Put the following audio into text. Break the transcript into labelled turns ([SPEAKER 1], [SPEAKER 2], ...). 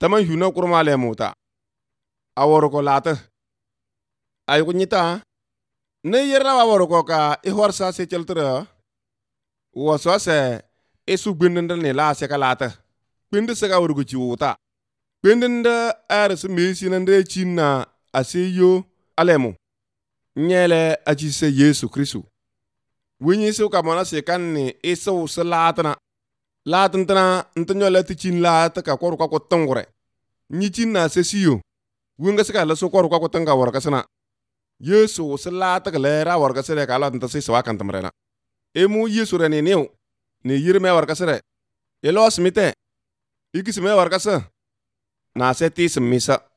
[SPEAKER 1] taman huna kurma le muta awor ko lata ay ko nyita ne yerra awor ko ka I horsa se cheltra wo so se isu gbindin ne la se ka lata gbindi se ka awor ko chiwuta gbindin da ar se mesi nan de chinna aseyo alemu nyele aji se Yesu Kristo winyi su ka mona se kan ni isu se latna latntana ntanyo la ti chin lat ka koru ka ko tongore nyi chin na se siyo winga se ka la so koru ka ko tanga war ka sana Yesu se lat ka le ra war ka se ka la nta se wa kan tamrena emu Yesu re ne new ne yirme war ka se elos mite ikisme war ka se na se ti smisa